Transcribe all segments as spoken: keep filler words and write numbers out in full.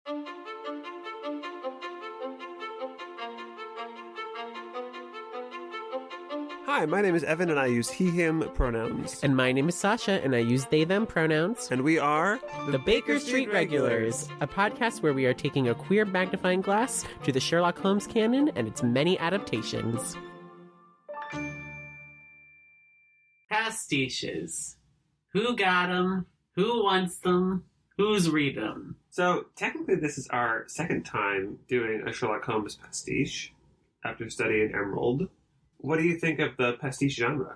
Hi, my name is Evan, and I use he, him pronouns. And my name is Sasha, and I use they, them pronouns. And we are The, the Baker Street, Street Regulars, Regulars, a podcast where we are taking a queer magnifying glass to the Sherlock Holmes canon and its many adaptations. Pastiches. Who got them? Who wants them? Who's read them? So, technically, this is our second time doing a Sherlock Holmes pastiche after studying Emerald. What do you think of the pastiche genre?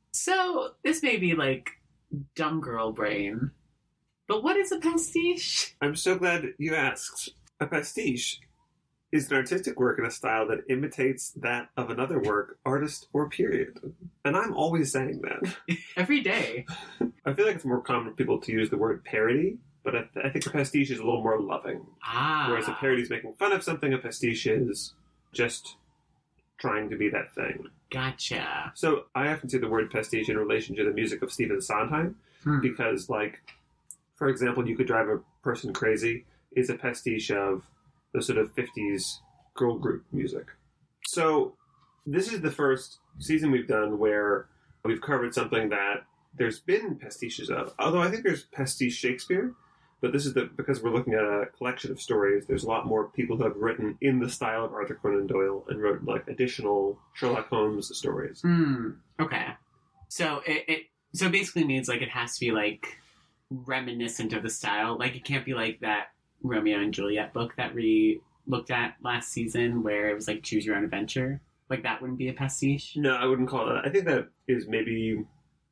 So, this may be like dumb girl brain, but what is a pastiche? I'm so glad you asked. A pastiche is an artistic work in a style that imitates that of another work, artist, or period. And I'm always saying that. Every day. I feel like it's more common for people to use the word parody, but I, th- I think a pastiche is a little more loving. Ah. Whereas a parody is making fun of something, a pastiche is just trying to be that thing. Gotcha. So I often see the word pastiche in relation to the music of Stephen Sondheim, hmm. because, like, for example, You Could Drive a Person Crazy is a pastiche of the sort of fifties girl group music. So this is the first season we've done where we've covered something that there's been pastiches of, although I think there's pastiche Shakespeare. But this is the because we're looking at a collection of stories. There's a lot more people who have written in the style of Arthur Conan Doyle and wrote like additional Sherlock Holmes stories. Hmm. Okay. So it, it so basically means like it has to be like reminiscent of the style. Like it can't be like that Romeo and Juliet book that we looked at last season where it was like choose your own adventure. Like that wouldn't be a pastiche. No, I wouldn't call it that. I think that is maybe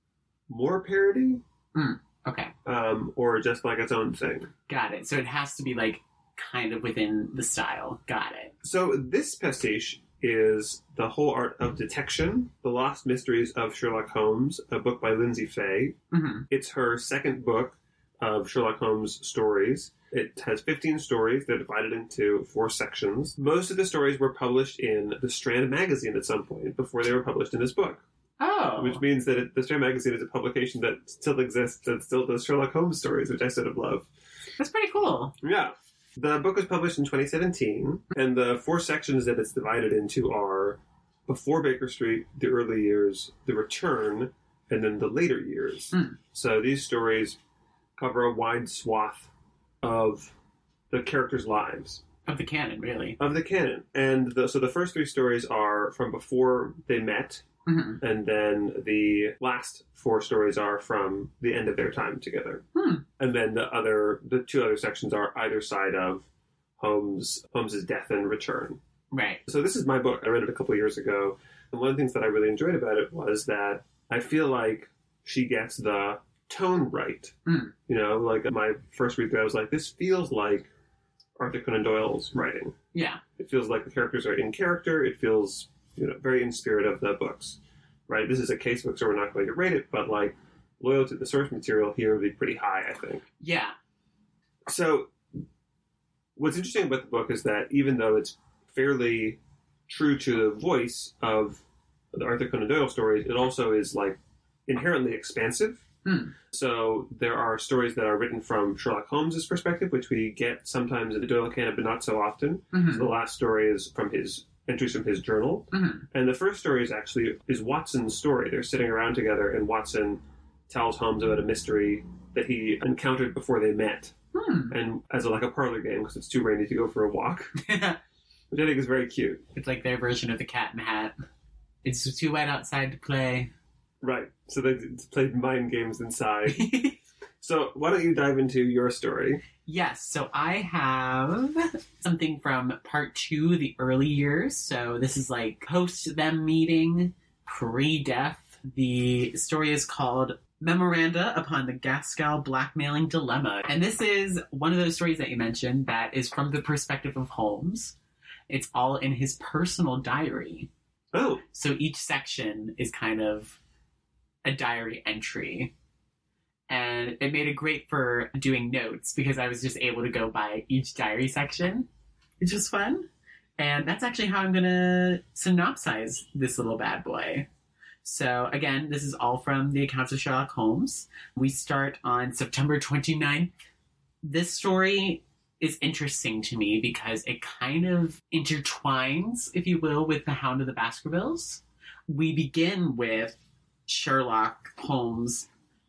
more parody. Hmm. Okay. Um, or just like its own thing. Got it. So it has to be like kind of within the style. Got it. So this pastiche is The Whole Art of Detection, The Lost Mysteries of Sherlock Holmes, a book by Lindsay Fay. Mm-hmm. It's her second book of Sherlock Holmes stories. It has fifteen stories. They're divided into four sections. Most of the stories were published in the Strand magazine at some point before they were published in this book. Oh. Which means that it, the Strand magazine is a publication that still exists, that still does Sherlock Holmes stories, which I sort of love. That's pretty cool. Yeah. The book was published in twenty seventeen, and the four sections that it's divided into are Before Baker Street, The Early Years, The Return, and then The Later Years. Mm. So these stories cover a wide swath of the characters' lives. Of the canon, really. Of the canon. And the, so the first three stories are from before they met, mm-hmm. and then the last four stories are from the end of their time together. Hmm. And then the other, the two other sections are either side of Holmes, Holmes's death and return. Right. So this is my book. I read it a couple of years ago. And one of the things that I really enjoyed about it was that I feel like she gets the tone right. Mm. You know, like my first read through, I was like, this feels like Arthur Conan Doyle's writing. Yeah. It feels like the characters are in character. It feels, you know, very in spirit of the books, right? This is a casebook, so we're not going to rate it, but like loyalty to the source material here would be pretty high, I think. Yeah. So what's interesting about the book is that even though it's fairly true to the voice of the Arthur Conan Doyle stories, it also is like inherently expansive. Hmm. So there are stories that are written from Sherlock Holmes' perspective, which we get sometimes in the Doyle canon, but not so often. Mm-hmm. So the last story is from his entries from his journal. Mm-hmm. And the first story is actually is Watson's story. They're sitting around together, and Watson tells Holmes about a mystery that he encountered before they met. Hmm. And as a, like a parlor game, because it's too rainy to go for a walk. Which I think is very cute. It's like their version of the Cat in the Hat. It's too wet outside to play. Right. So they played mind games inside. So why don't you dive into your story? Yes. So I have something from part two, the early years. So this is like post them meeting, pre-death. The story is called Memoranda upon the Gaskell Blackmailing Dilemma. And this is one of those stories that you mentioned that is from the perspective of Holmes. It's all in his personal diary. Oh. So each section is kind of a diary entry. And it made it great for doing notes because I was just able to go by each diary section, which was fun. And that's actually how I'm going to synopsize this little bad boy. So again, this is all from the accounts of Sherlock Holmes. We start on September twenty-ninth. This story is interesting to me because it kind of intertwines, if you will, with the Hound of the Baskervilles. We begin with Sherlock Holmes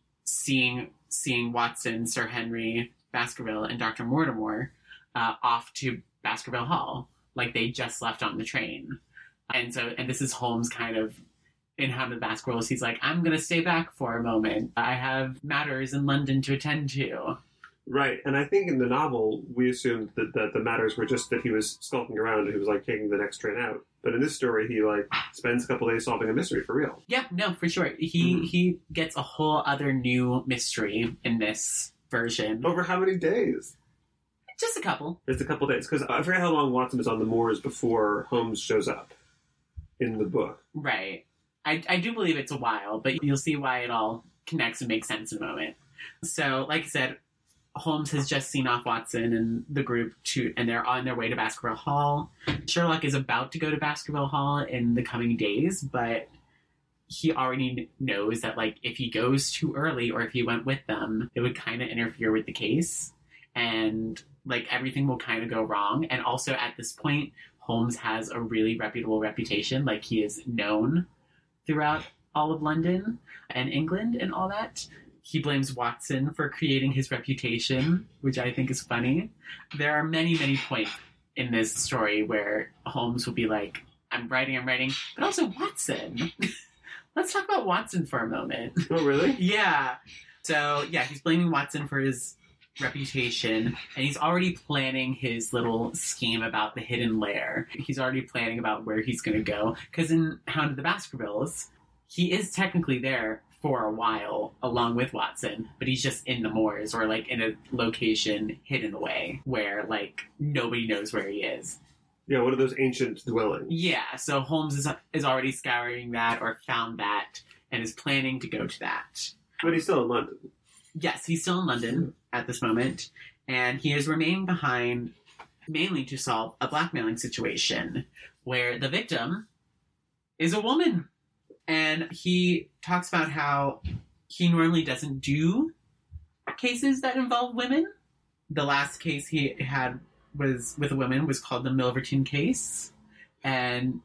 seeing seeing Watson, Sir Henry Baskerville, and Doctor Mortimer uh, off to Baskerville Hall, like they just left on the train. And so, and this is Holmes kind of in Hound of the Baskervilles. He's like, I'm going to stay back for a moment. I have matters in London to attend to. Right, and I think in the novel, we assumed that, that the matters were just that he was skulking around and he was, like, taking the next train out. But in this story, he, like, spends a couple days solving a mystery for real. Yeah, no, for sure. He mm-hmm. he gets a whole other new mystery in this version. Over how many days? Just a couple. It's a couple days, because I forget how long Watson was on the moors before Holmes shows up in the book. Right. I, I do believe it's a while, but you'll see why it all connects and makes sense in a moment. So, like I said, Holmes has just seen off Watson and the group, to, and they're on their way to Baskerville Hall. Sherlock is about to go to Baskerville Hall in the coming days, but he already knows that, like, if he goes too early or if he went with them, it would kind of interfere with the case, and, like, everything will kind of go wrong. And also, at this point, Holmes has a really reputable reputation. Like, he is known throughout all of London and England and all that. He blames Watson for creating his reputation, which I think is funny. There are many, many points in this story where Holmes will be like, I'm writing, I'm writing, but also Watson. Let's talk about Watson for a moment. Oh, really? Yeah. So, yeah, he's blaming Watson for his reputation, and he's already planning his little scheme about the hidden lair. He's already planning about where he's going to go, because in Hound of the Baskervilles, he is technically there for a while along with Watson, but he's just in the moors or like in a location hidden away where like nobody knows where he is. Yeah, one of those ancient dwellings. Yeah, so Holmes is is already scouring that or found that and is planning to go to that. But he's still in London. Yes, he's still in London at this moment, and he is remaining behind mainly to solve a blackmailing situation where the victim is a woman. And he talks about how he normally doesn't do cases that involve women. The last case he had was with a woman was called the Milverton case. And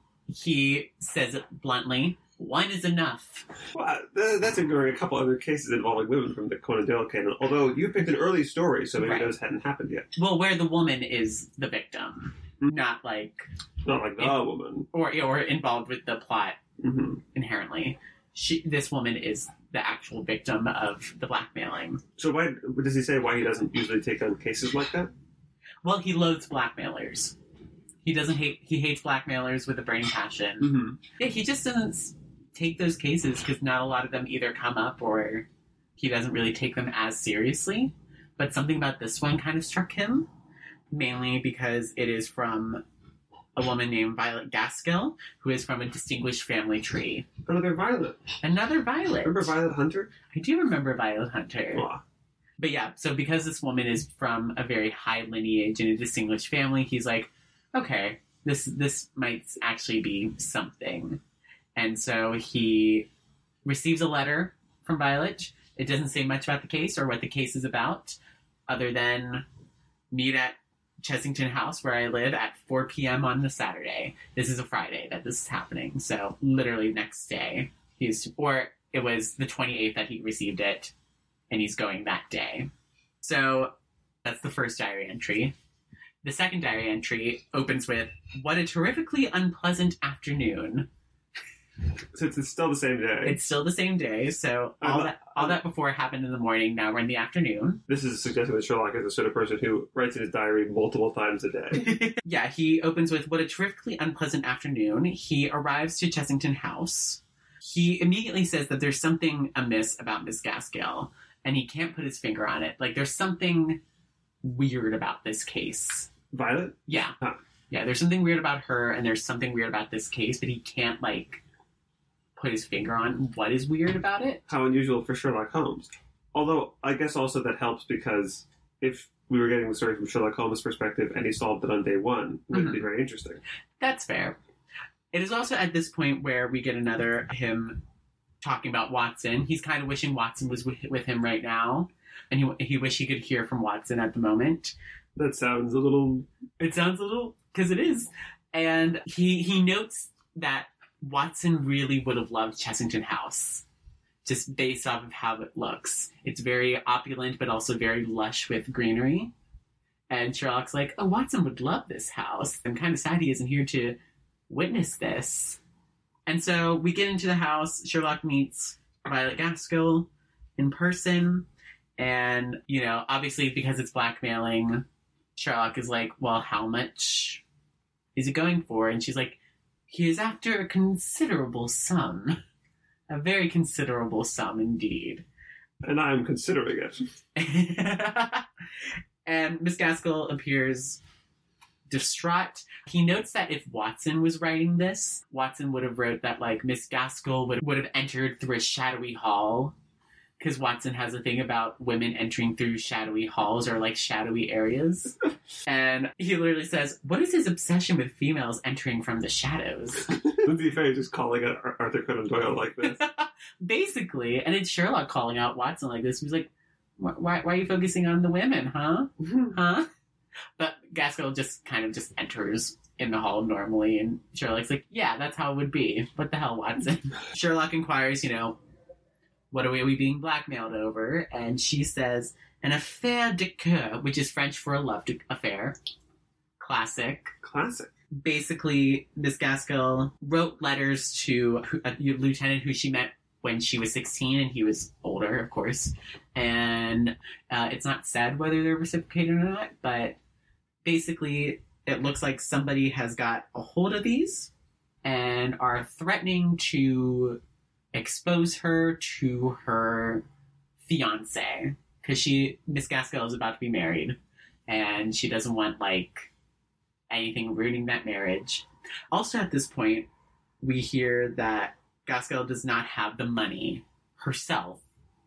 he says it bluntly, one is enough. Well, that's ignoring a couple other cases involving women from the Conan Doyle canon. Although you picked an early story, so maybe right. those hadn't happened yet. Well, where the woman is the victim. Mm-hmm. Not like... Not like the in, woman. Or, or involved with the plot. Mm-hmm. Inherently, she, this woman is the actual victim of the blackmailing. So why does he say why he doesn't usually take on cases like that? Well, he loathes blackmailers. He doesn't hate. He hates blackmailers with a burning passion. Mm-hmm. Yeah, he just doesn't take those cases because not a lot of them either come up or he doesn't really take them as seriously. But something about this one kind of struck him, mainly because it is from a woman named Violet Gaskell, who is from a distinguished family tree. Another Violet. Another Violet. Remember Violet Hunter? I do remember Violet Hunter. Aw. But yeah, so because this woman is from a very high lineage in a distinguished family, he's like, okay, this this might actually be something. And so he receives a letter from Violet. It doesn't say much about the case or what the case is about, other than meet at Chessington House, where I live, at four p.m. on the Saturday. This is a Friday that this is happening, so literally next day. He's, or it was the twenty-eighth that he received it, and he's going that day. So that's the first diary entry. The second diary entry opens with, what a terrifically unpleasant afternoon. So it's still the same day. It's still the same day, so all that all that before happened in the morning, now we're in the afternoon. This is suggesting that Sherlock is the sort of person who writes in his diary multiple times a day. Yeah, he opens with, what a terrifically unpleasant afternoon. He arrives to Chessington House. He immediately says that there's something amiss about Miss Gaskell, and he can't put his finger on it. Like, there's something weird about this case. Violet? Yeah. Huh. Yeah, there's something weird about her, and there's something weird about this case, but he can't, like, put his finger on what is weird about it. How unusual for Sherlock Holmes. Although, I guess also that helps because if we were getting the story from Sherlock Holmes' perspective and he solved it on day one, it would mm-hmm. be very interesting. That's fair. It is also at this point where we get another him talking about Watson. He's kind of wishing Watson was with, with him right now, and he he wish he could hear from Watson at the moment. That sounds a little... It sounds a little... Because it is. And he he notes that Watson really would have loved Chessington House, just based off of how it looks. It's very opulent, but also very lush with greenery. And Sherlock's like, oh, Watson would love this house. I'm kind of sad he isn't here to witness this. And so we get into the house. Sherlock meets Violet Gaskell in person. And, you know, obviously because it's blackmailing, Sherlock is like, well, how much is it going for? And she's like, he is after a considerable sum. A very considerable sum indeed. And I am considering it. And Miss Gaskell appears distraught. He notes that if Watson was writing this, Watson would have wrote that, like, Miss Gaskell would, would have entered through a shadowy hall. Because Watson has a thing about women entering through shadowy halls or, like, shadowy areas. And he literally says, what is his obsession with females entering from the shadows? Lindsay Faye just calling out Arthur Conan Doyle like this. Basically. And it's Sherlock calling out Watson like this. He's like, why, why are you focusing on the women, huh? Huh? But Gaskell just kind of just enters in the hall normally. And Sherlock's like, yeah, that's how it would be. What the hell, Watson? Sherlock inquires, you know, what are we being blackmailed over? And she says, an affaire de coeur, which is French for a love de- affair. Classic. Classic. Basically, Miss Gaskell wrote letters to a lieutenant who she met when she was sixteen, and he was older, of course. And uh, it's not said whether they're reciprocated or not, but basically, it looks like somebody has got a hold of these and are threatening to expose her to her fiance, because she Miss Gaskell is about to be married, and she doesn't want like anything ruining that marriage. Also, at this point, we hear that Gaskell does not have the money herself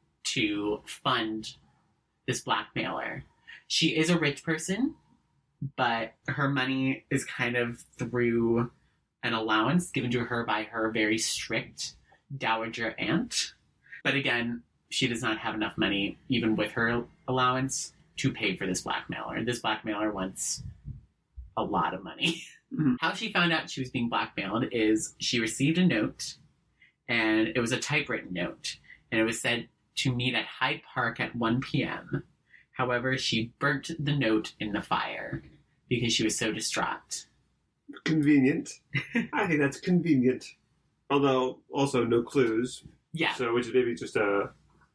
to fund this blackmailer. She is a rich person, but her money is kind of through an allowance given to her by her very strict dowager aunt. But again, she does not have enough money, even with her allowance, to pay for this blackmailer. This blackmailer wants a lot of money. Mm-hmm. How she found out she was being blackmailed is she received a note, and it was a typewritten note, and it was said to meet at Hyde Park at one p.m. However, she burnt the note in the fire because she was so distraught. Convenient. I think that's convenient. Although, also no clues. Yeah. So, which is maybe just a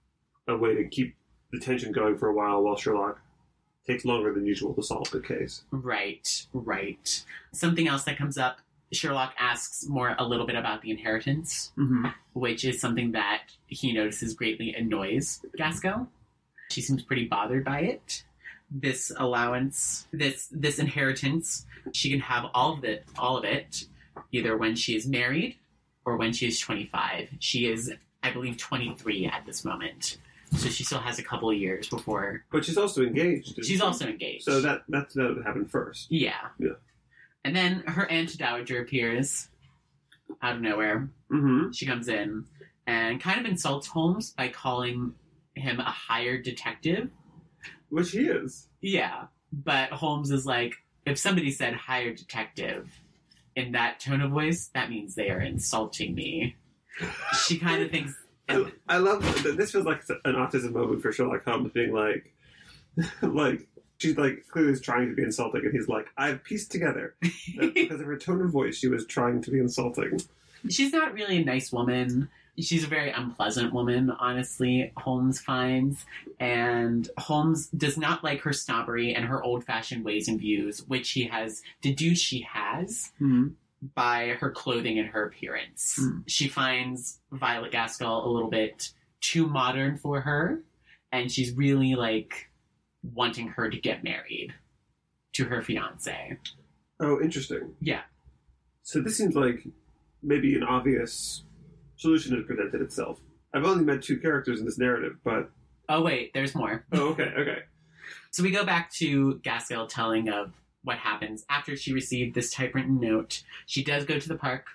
a way to keep the tension going for a while while Sherlock takes longer than usual to solve the case. Right, right. Something else that comes up, Sherlock asks more a little bit about the inheritance, mm-hmm. which is something that he notices greatly annoys Gaskell. She seems pretty bothered by it. This allowance, this this inheritance, she can have all of it, all of it, either when she is married or when she is twenty-five. She is, I believe, twenty-three at this moment. So she still has a couple of years before. But she's also engaged. She's she? also engaged. So that that's that would happen first. Yeah. Yeah. And then her aunt dowager appears out of nowhere. Mm-hmm. She comes in and kind of insults Holmes by calling him a hired detective. Which he is. Yeah. But Holmes is like, if somebody said hired detective in that tone of voice, that means they are insulting me. She kind of thinks... I, I love that. This feels like an autism moment for Sherlock Holmes, being like, like, she's like clearly trying to be insulting, and he's like, I've pieced together that because of her tone of voice, she was trying to be insulting. She's not really a nice woman. She's a very unpleasant woman, honestly, Holmes finds. And Holmes does not like her snobbery and her old-fashioned ways and views, which he has deduced she has. Mm-hmm. By her clothing and her appearance. Mm. She finds Violet Gaskell a little bit too modern for her, and she's really, like, wanting her to get married to her fiancé. Oh, interesting. Yeah. So this seems like maybe an obvious solution has presented itself. I've only met two characters in this narrative, but... Oh, wait, there's more. Oh, okay, okay. So we go back to Gaskell telling of what happens after she received this typewritten note. She does go to the park,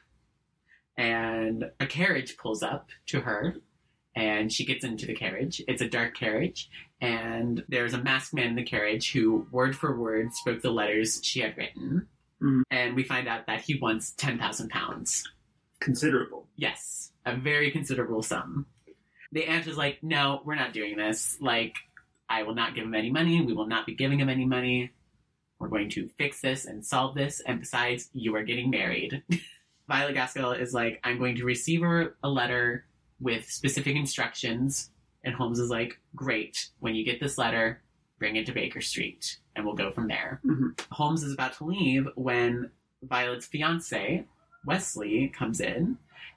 and a carriage pulls up to her, and she gets into the carriage. It's a dark carriage, And there's a masked man in the carriage who, word for word, spoke the letters she had written. Mm. And we find out that he wants ten thousand pounds. Considerable. Yes, a very considerable sum. The aunt is like, no, we're not doing this. Like, I will not give him any money. We will not be giving him any money. We're going to fix this and solve this. And besides, you are getting married. Violet Gaskell is like, I'm going to receive her a letter with specific instructions. And Holmes is like, great. When you get this letter, bring it to Baker Street. And we'll go from there. Mm-hmm. Holmes is about to leave when Violet's fiancé, Wesley, comes in.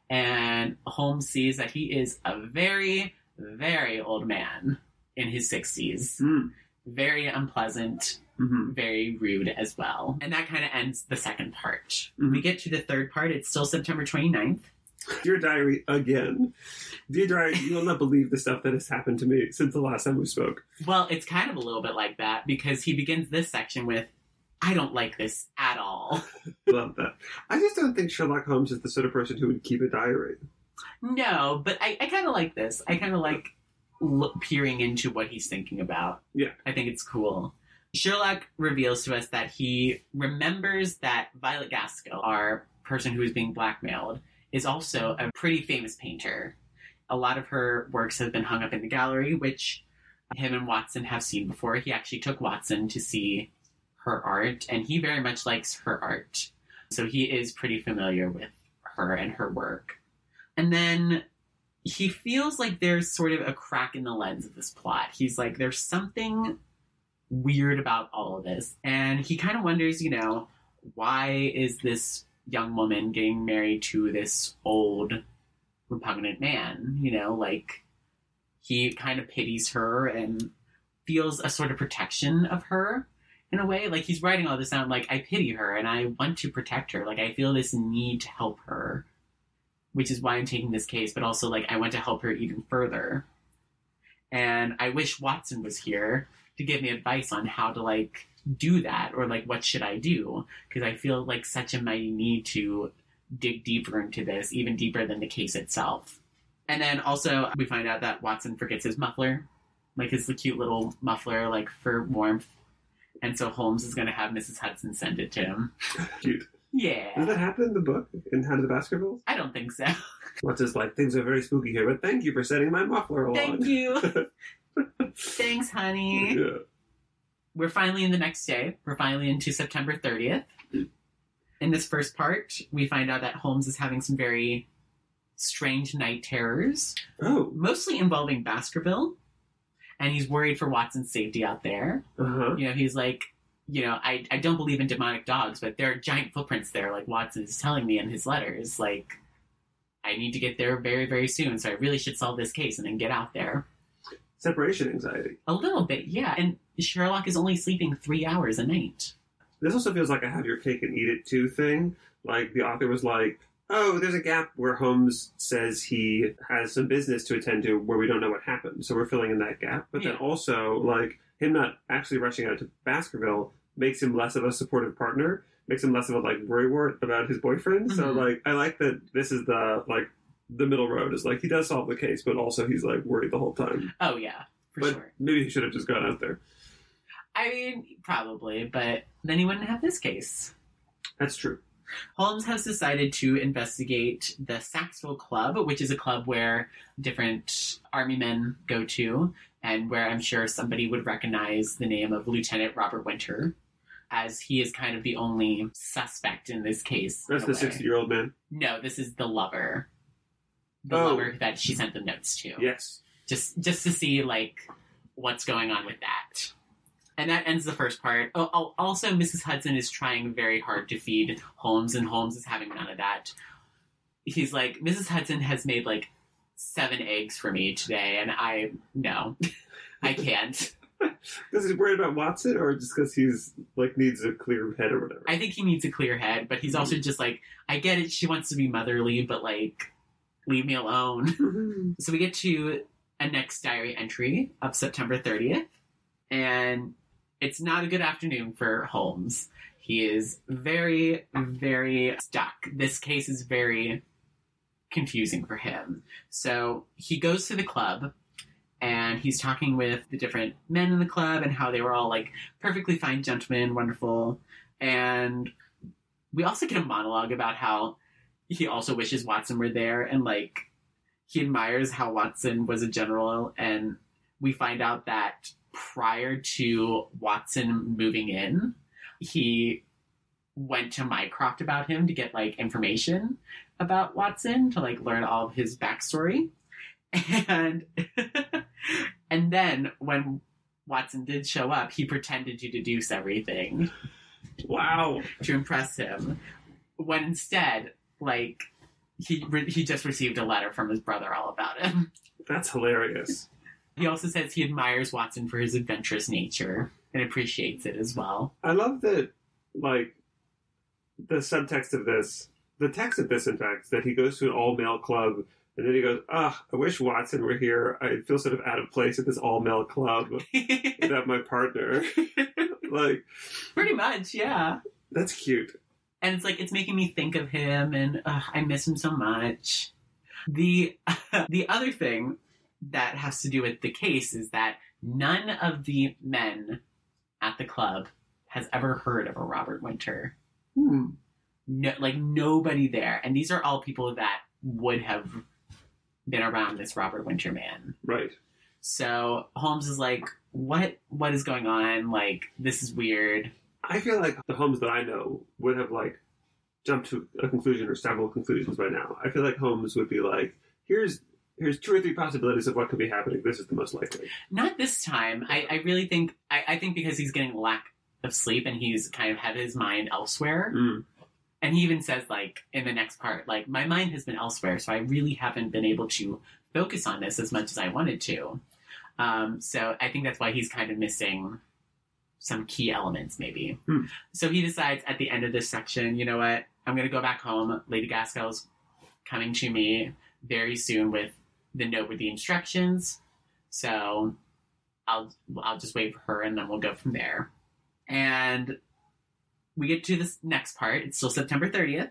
And Holmes sees that he is a very, very old man in his sixties. Mm. Very unpleasant. Mm-hmm. Very rude as well. And that kind of ends the second part. Mm-hmm. We get to the third part. It's still September twenty-ninth. Dear Diary, again. Dear Diary, you will not believe the stuff that has happened to me since the last time we spoke. Well, it's kind of a little bit like that because he begins this section with, I don't like this at all. Love that. I just don't think Sherlock Holmes is the sort of person who would keep a diary. No, but I, I kind of like this. I kind of like look, peering into what he's thinking about. Yeah. I think it's cool. Sherlock reveals to us that he remembers that Violet Gaskell, our person who is being blackmailed, is also a pretty famous painter. A lot of her works have been hung up in the gallery, which him and Watson have seen before. He actually took Watson to see her art, and he very much likes her art. So he is pretty familiar with her and her work. And then he feels like there's sort of a crack in the lens of this plot. He's like, there's something weird about all of this. And he kind of wonders, you know, why is this young woman getting married to this old, repugnant man? You know, like, he kind of pities her and feels a sort of protection of her in a way. Like, he's writing all this down, like, I pity her and I want to protect her. Like, I feel this need to help her, which is why I'm taking this case, but also, like, I want to help her even further. And I wish Watson was here to give me advice on how to, like, do that, or, like, what should I do? Because I feel, like, such a mighty need to dig deeper into this, even deeper than the case itself. And then also, we find out that Watson forgets his muffler, like, his cute little muffler, like, for warmth. And so Holmes is going to have Missus Hudson send it to him. Cute. Yeah. Does that happen in the book, in How to the Baskervilles? I don't think so. What's this like? Things are very spooky here, but thank you for setting my muffler along. Thank you. Thanks, honey. Yeah. We're finally in the next day. We're finally into September thirtieth. In this first part, we find out that Holmes is having some very strange night terrors. Oh. Mostly involving Baskerville. And he's worried for Watson's safety out there. Uh-huh. You know, he's like, you know, I, I don't believe in demonic dogs, but there are giant footprints there, like Watson is telling me in his letters. Like, I need to get there very, very soon, so I really should solve this case and then get out there. Separation anxiety. A little bit, yeah. And Sherlock is only sleeping three hours a night. This also feels like a have your cake and eat it too thing. Like, the author was like, oh, there's a gap where Holmes says he has some business to attend to where we don't know what happened. So we're filling in that gap. But Yeah. then also, like, him not actually rushing out to Baskerville makes him less of a supportive partner, makes him less of a, like, worrywart about his boyfriend. So, Mhm. like, I like that this is the, like, the middle road. Is like, he does solve the case, but also he's, like, worried the whole time. Oh, yeah, for but sure. maybe he should have just gone out there. I mean, probably, but then he wouldn't have this case. That's true. Holmes has decided to investigate the Saxville Club, which is a club where different army men go to, and where I'm sure somebody would recognize the name of Lieutenant Robert Winter, as he is kind of the only suspect in this case. That's in a the way. sixty-year-old man. No, this is the lover. The Oh. lover that she sent the notes to. Yes. Just, just to see, like, what's going on with that. And that ends the first part. Oh, oh, also, Missus Hudson is trying very hard to feed Holmes, and Holmes is having none of that. He's like, Missus Hudson has made, like, seven eggs for me today, and I, no, I can't. Because he's worried about Watson, or just because he's, like, needs a clear head or whatever? I think he needs a clear head, but he's also just like, I get it, she wants to be motherly, but, like, leave me alone. So we get to a next diary entry of September thirtieth, and it's not a good afternoon for Holmes. He is very, very stuck. This case is very confusing for him. So he goes to the club, and he's talking with the different men in the club and how they were all like perfectly fine gentlemen, wonderful. And we also get a monologue about how he also wishes Watson were there, and like he admires how Watson was a general. And we find out that prior to Watson moving in, he went to Mycroft about him to get like information about Watson, to like learn all of his backstory. And and then when Watson did show up, he pretended to deduce everything. Wow. To impress him. When instead, like, he re- he just received a letter from his brother all about him. That's hilarious. He also says he admires Watson for his adventurous nature and appreciates it as well. I love that, like, the subtext of this, the text of this, in fact, that he goes to an all-male club, and then he goes, ah, I wish Watson were here. I feel sort of out of place at this all-male club without my partner. Like, pretty much, yeah. That's cute. And it's like, it's making me think of him, and uh, I miss him so much. The the other thing that has to do with the case is that none of the men at the club has ever heard of a Robert Winter. Hmm. No, like, nobody there. And these are all people that would have been around this Robert Winter man. Right. So Holmes is like, what? What is going on? Like, this is weird. I feel like the Holmes that I know would have, like, jumped to a conclusion or several conclusions by now. I feel like Holmes would be like, here's here's two or three possibilities of what could be happening. This is the most likely. Not this time. I, I really think, I, I think because he's getting lack of sleep and he's kind of had his mind elsewhere. Mm. And he even says, like, in the next part, like, my mind has been elsewhere, so I really haven't been able to focus on this as much as I wanted to. Um, so I think that's why he's kind of missing some key elements, maybe. Hmm. So he decides at the end of this section, you know what, I'm going to go back home. Lady Gaskell's coming to me very soon with the note with the instructions. So I'll I'll just wait for her, and then we'll go from there. And we get to this next part. It's still September thirtieth.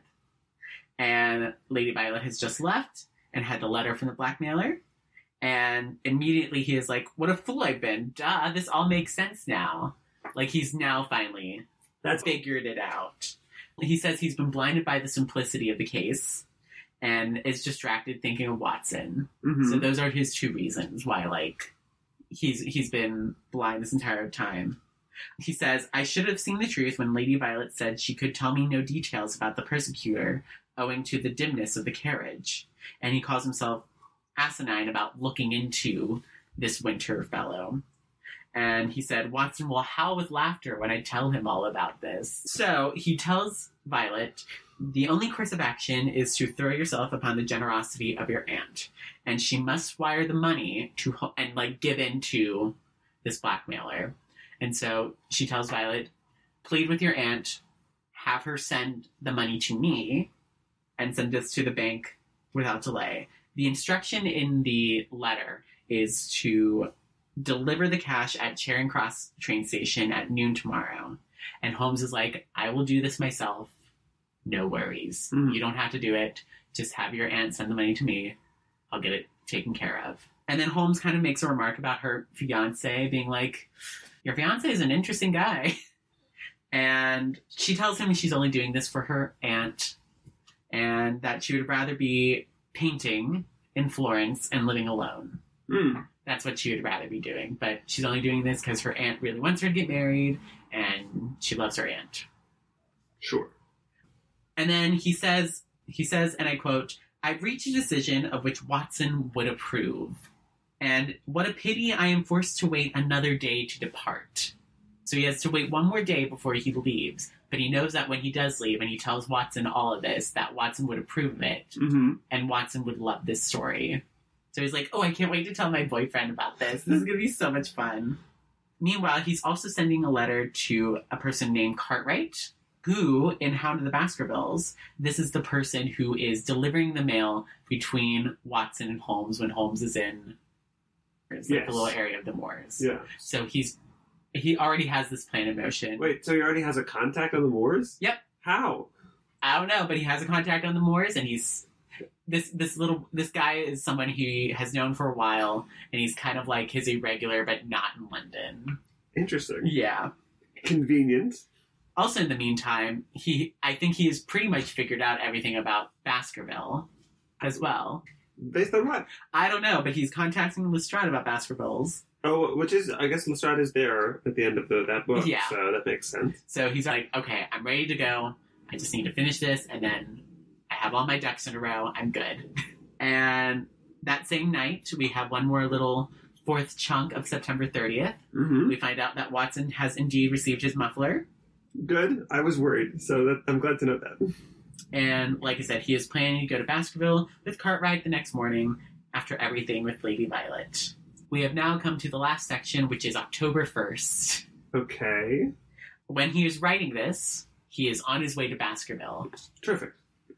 And Lady Violet has just left and had the letter from the blackmailer. And immediately he is like, what a fool I've been. Duh, this all makes sense now. Like, he's now finally That's figured it out. He says he's been blinded by the simplicity of the case and is distracted thinking of Watson. Mm-hmm. So those are his two reasons why, like, he's he's been blind this entire time. He says, I should have seen the truth when Lady Violet said she could tell me no details about the persecutor owing to the dimness of the carriage. And he calls himself asinine about looking into this Winter fellow. And he said, Watson will howl with laughter when I tell him all about this. So he tells Violet, the only course of action is to throw yourself upon the generosity of your aunt. And she must wire the money to and, like, give in to this blackmailer. And so she tells Violet, plead with your aunt, have her send the money to me, and send this to the bank without delay. The instruction in the letter is to deliver the cash at Charing Cross train station at noon tomorrow. And Holmes is like, I will do this myself. No worries. Mm. You don't have to do it. Just have your aunt send the money to me. I'll get it taken care of. And then Holmes kind of makes a remark about her fiancé being like, your fiancé is an interesting guy. And she tells him she's only doing this for her aunt and that she would rather be painting in Florence and living alone. Mm. That's what she would rather be doing. But she's only doing this because her aunt really wants her to get married and she loves her aunt. Sure. And then he says, he says, and I quote, I've reached a decision of which Watson would approve. And what a pity I am forced to wait another day to depart. So he has to wait one more day before he leaves. But he knows that when he does leave and he tells Watson all of this, that Watson would approve of it. Mm-hmm. And Watson would love this story. So he's like, oh, I can't wait to tell my boyfriend about this. This is going to be so much fun. Meanwhile, he's also sending a letter to a person named Cartwright, who, in Hound of the Baskervilles, this is the person who is delivering the mail between Watson and Holmes when Holmes is in it's like Yes. the little area of the moors. Yeah. So he's he already has this plan in motion. Wait, so he already has a contact on the moors? Yep. How? I don't know, but he has a contact on the moors, and he's this this little this guy is someone he has known for a while, and he's kind of like his irregular, but not in London. Interesting. Yeah. Convenient. Also, in the meantime, he I think he has pretty much figured out everything about Baskerville as well. Based on what? I don't know, but he's contacting Lestrade about Baskervilles. Oh, which is, I guess Lestrade is there at the end of the, that book, Yeah. so that makes sense. So he's like, okay, I'm ready to go. I just need to finish this, and then I have all my ducks in a row. I'm good. And that same night, we have one more little fourth chunk of September thirtieth. Mm-hmm. We find out that Watson has indeed received his muffler. Good. I was worried, so that, I'm glad to know that. And like I said, he is planning to go to Baskerville with Cartwright the next morning after everything with Lady Violet. We have now come to the last section, which is October first. Okay. When he is writing this, he is on his way to Baskerville. Terrific.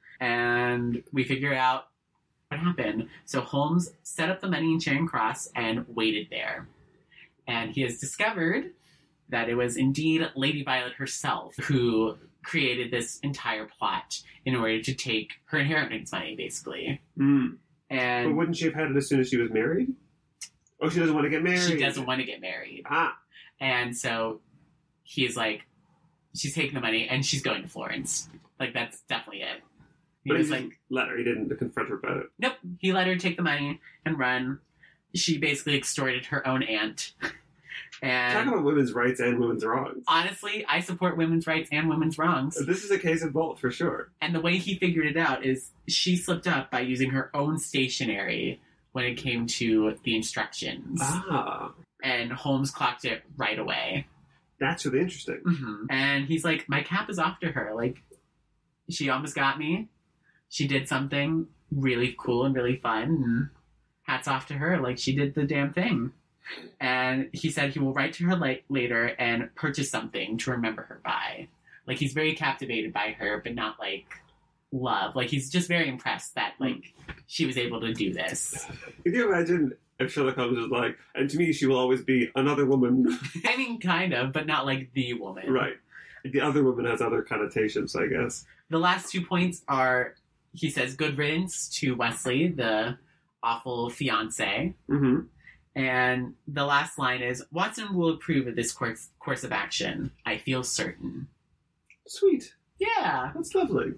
And we figure out what happened. So Holmes set up the money in Charing Cross and waited there. And he has discovered that it was indeed Lady Violet herself who created this entire plot in order to take her inheritance money, basically. Mm. And But wouldn't she have had it as soon as she was married? Oh, she doesn't want to get married. she doesn't want to get married. Ah. And so he's like, she's taking the money and she's going to Florence. Like, that's definitely it. He But he was just like, let her. He didn't confront her about it. nope. He let her take the money and run. She basically extorted her own aunt. And Talk about women's rights and women's wrongs. honestly, I support women's rights and women's wrongs. This is a case of both, for sure. And the way he figured it out is she slipped up by using her own stationery when it came to the instructions. Ah. And Holmes clocked it right away. That's really interesting. Mm-hmm. And he's like, my cap is off to her. Like, she almost got me. She did something really cool and really fun. And hats off to her. Like, she did the damn thing. And he said he will write to her like later and purchase something to remember her by. Like, he's very captivated by her, but not like love. Like, he's just very impressed that like she was able to do this. Can you imagine if Sherlock Holmes was like, and to me she will always be another woman? I mean, kind of, but not like the woman. Right. The other woman has other connotations, I guess. The last two points are, he says, good riddance to Wesley, the awful fiancé. Mm-hmm. And the last line is, Watson will approve of this course, course of action. I feel certain. Sweet. Yeah. That's lovely.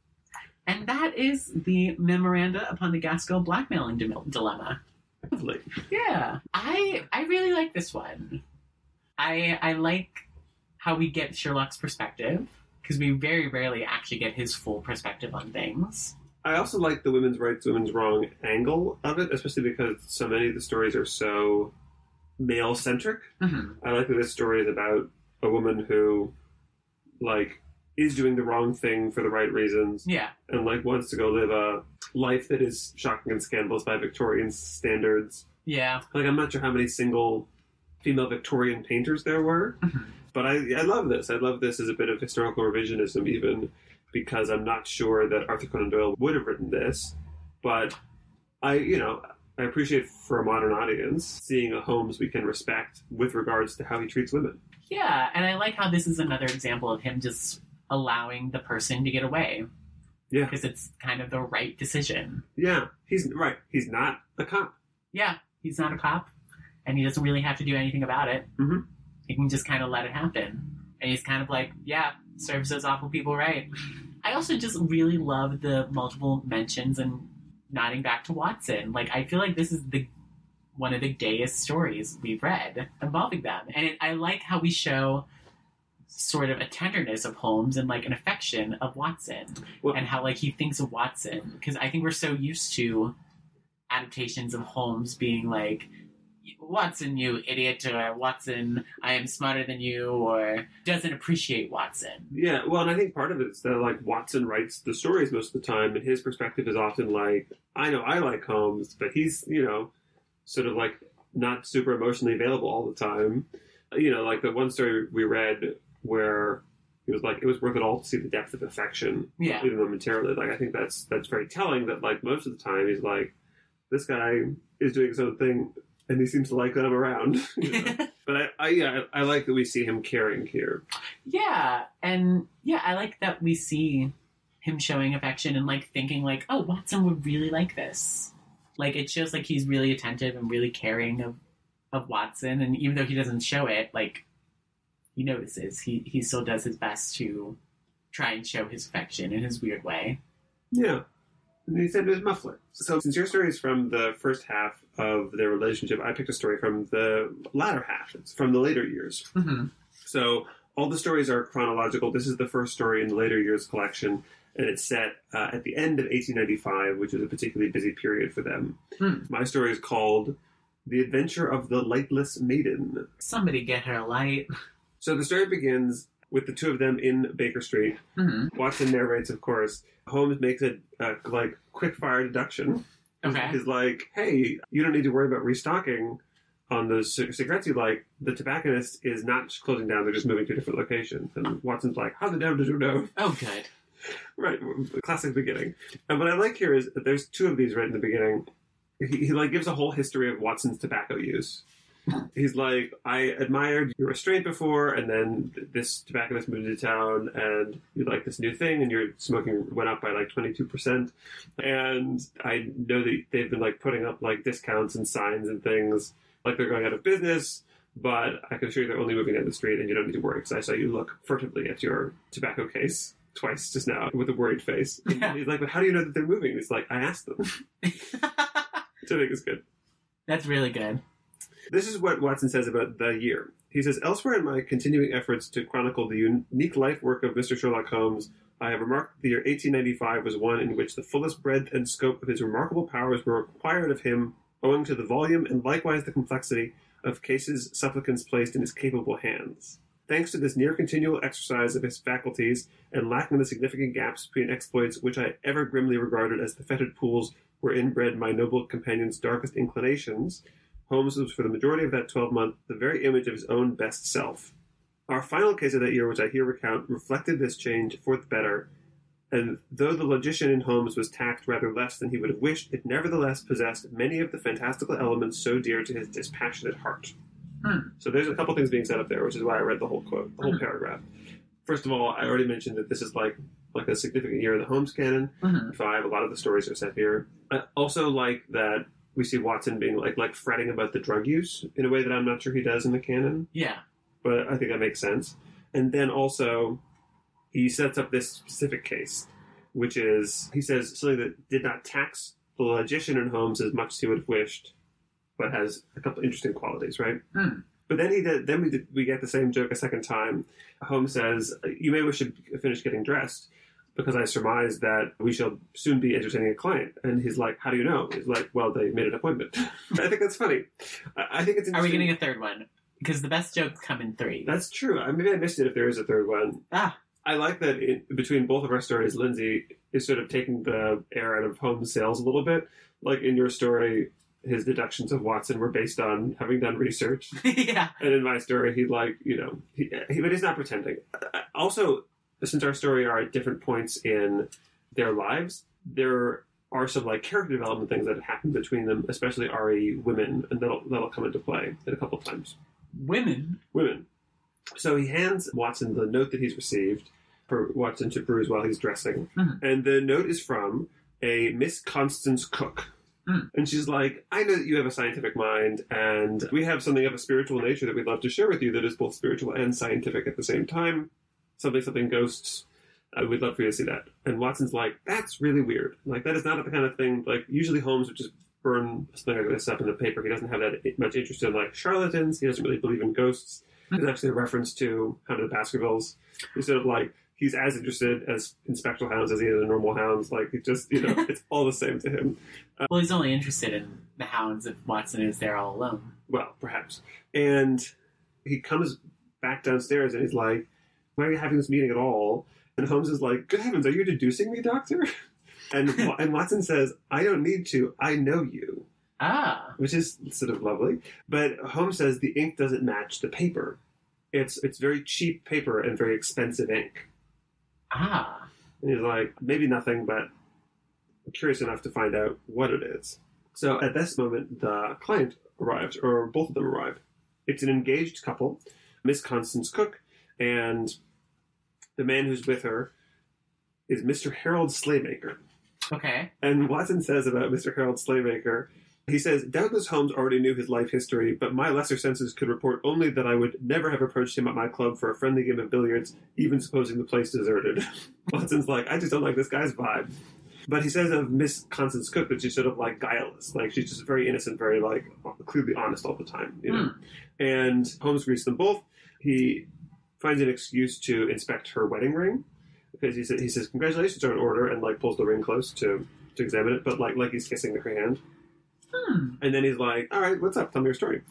And that is the memoranda upon the Gaskell blackmailing di- dilemma. Lovely. Yeah. I I really like this one. I I like how we get Sherlock's perspective, because we very rarely actually get his full perspective on things. I also like the women's rights, women's wrong angle of it, especially because so many of the stories are so male-centric. Mm-hmm. I like that this story is about a woman who, like, is doing the wrong thing for the right reasons, Yeah. and, like, wants to go live a life that is shocking and scandalous by Victorian standards. Yeah. Like, I'm not sure how many single female Victorian painters there were, Mm-hmm. but I, I love this. I love this as a bit of historical revisionism, even, because I'm not sure that Arthur Conan Doyle would have written this, but I, you know, I appreciate for a modern audience seeing a Holmes we can respect with regards to how he treats women. Yeah, and I like how this is another example of him just allowing the person to get away. Yeah. Because it's kind of the right decision. Yeah, he's right. He's not a cop. Yeah, he's not a cop, and he doesn't really have to do anything about it. Mm-hmm. He can just kind of let it happen. And he's kind of like, yeah, serves those awful people right. I also just really love the multiple mentions and nodding back to Watson. Like, I feel like this is the one of the gayest stories we've read involving them. And it, I like how we show sort of a tenderness of Holmes and, like, an affection of Watson. Well, And how, like, he thinks of Watson. Because I think we're so used to adaptations of Holmes being like, Watson, you idiot, or Watson, I am smarter than you, or doesn't appreciate Watson. yeah, well, and I think part of it is that, like, Watson writes the stories most of the time, and his perspective is often like, I know I like Holmes, but he's, you know, sort of, like, not super emotionally available all the time. You know, like the one story we read where he was like, it was worth it all to see the depth of affection, Yeah. even momentarily. Like, I think that's that's very telling that, like, most of the time he's like, this guy is doing his own thing, and he seems to like that I'm around. You know? But I, I, yeah, I, I like that we see him caring here. Yeah, and yeah, I like that we see him showing affection and, like, thinking, like, oh, Watson would really like this. Like, it shows, like, he's really attentive and really caring of, of Watson, and even though he doesn't show it, like, he notices. He, he still does his best to try and show his affection in his weird way. Yeah. And he said it was muffler. So since your story is from the first half of their relationship, I picked a story from the latter half. It's from the later years. Mm-hmm. So all the stories are chronological. This is the first story in the later years collection, and it's set uh, at the end of eighteen ninety-five, which is a particularly busy period for them. Mm. My story is called The Adventure of the Lightless Maiden. Somebody get her a light. So the story begins with the two of them in Baker Street. Mm-hmm. Watson narrates, of course. Holmes makes a uh, like quick fire deduction. Okay. He's like, hey, you don't need to worry about restocking on those c- cigarettes you like. The tobacconist is not closing down, they're just moving to different locations. And Watson's like, how the devil did you know? Oh, good. Right, classic beginning. And what I like here is that there's two of these right in the beginning. He, he like gives a whole history of Watson's tobacco use. He's like, I admired your restraint before, and then this tobacconist moved into town, and you like this new thing, and your smoking went up by like twenty-two percent. And I know that they've been like putting up like discounts and signs and things, like they're going out of business, but I can assure you they're only moving down the street, and you don't need to worry, because I saw you look furtively at your tobacco case twice just now with a worried face. And Yeah. he's like, but how do you know that they're moving? He's like, I asked them. Which I think is good. That's really good. This is what Watson says about the year. He says, elsewhere in my continuing efforts to chronicle the unique life work of Mister Sherlock Holmes, I have remarked that the year eighteen ninety-five was one in which the fullest breadth and scope of his remarkable powers were required of him, owing to the volume and likewise the complexity of cases supplicants placed in his capable hands. Thanks to this near continual exercise of his faculties, and lacking the significant gaps between exploits which I ever grimly regarded as the fetid pools wherein bred my noble companion's darkest inclinations, Holmes was for the majority of that twelve-month the very image of his own best self. Our final case of that year, which I here recount, reflected this change for the better, and though the logician in Holmes was taxed rather less than he would have wished, it nevertheless possessed many of the fantastical elements so dear to his dispassionate heart. Hmm. So there's a couple things being said up there, which is why I read the whole quote, the whole Mhm. paragraph. First of all, I already mentioned that this is like like a significant year in the Holmes canon. Mm-hmm. Five, a lot of the stories are set here. I also like that we see Watson being like like fretting about the drug use in a way that I'm not sure he does in the canon, Yeah. but I think that makes sense. And then also, he sets up this specific case, which is, he says, something that did not tax the logician in Holmes as much as he would have wished, but has a couple interesting qualities, right? Mm. But then he did, then we did, we get the same joke a second time. Holmes says, you may wish to finish getting dressed, because I surmise that we shall soon be entertaining a client. And he's like, how do you know? He's like, well, they made an appointment. I think that's funny. I, I think it's interesting. Are we getting a third one? Because the best jokes come in three. That's true. I, maybe I missed it if there is a third one. Ah. I like that in, between both of our stories, Lindsay is sort of taking the air out of Holmes' sails a little bit. Like in your story, his deductions of Watson were based on having done research. Yeah. And in my story, he like, you know, he, he, but he's not pretending. Also, since our story are at different points in their lives, there are some like character development things that happen between them, especially R E women, and that'll that'll come into play in a couple of times. Women? Women. So he hands Watson the note that he's received for Watson to peruse while he's dressing. Mm-hmm. And the note is from a Miss Constance Cook. Mm. And she's like, I know that you have a scientific mind, and we have something of a spiritual nature that we'd love to share with you that is both spiritual and scientific at the same time. Something, something ghosts. Uh, we'd love for you to see that. And Watson's like, that's really weird. Like, that is not the kind of thing, like, usually Holmes would just burn something like this up in the paper. He doesn't have that much interest in, like, charlatans. He doesn't really believe in ghosts. There's actually a reference to Hound of the Baskervilles. He's sort of like, he's as interested as in spectral hounds as he is in normal hounds. Like, it just, you know, it's all the same to him. Uh, Well, he's only interested in the hounds if Watson is there all alone. well, perhaps. And he comes back downstairs and he's like, why are you having this meeting at all? And Holmes is like, good heavens, are you deducing me, doctor? And, and Watson says, I don't need to. I know you. Ah. Which is sort of lovely. But Holmes says the ink doesn't match the paper. It's it's very cheap paper and very expensive ink. Ah. And he's like, maybe nothing, but I'm curious enough to find out what it is. So at this moment, the client arrived, or both of them arrive. It's an engaged couple, Miss Constance Cook, and the man who's with her is Mister Harold Slaymaker. Okay. And Watson says about Mister Harold Slaymaker, he says, doubtless Holmes already knew his life history, but my lesser senses could report only that I would never have approached him at my club for a friendly game of billiards, even supposing the place deserted. Watson's like, I just don't like this guy's vibe. But he says of Miss Constance Cook that she's sort of like guileless. Like she's just very innocent, very like clearly honest all the time. You know? Mm. And Holmes greets them both. He finds an excuse to inspect her wedding ring. Because he says, he says, congratulations are in order, and like pulls the ring close to, to examine it, but like like he's kissing her hand. Hmm. And then he's like, all right, what's up? Tell me your story.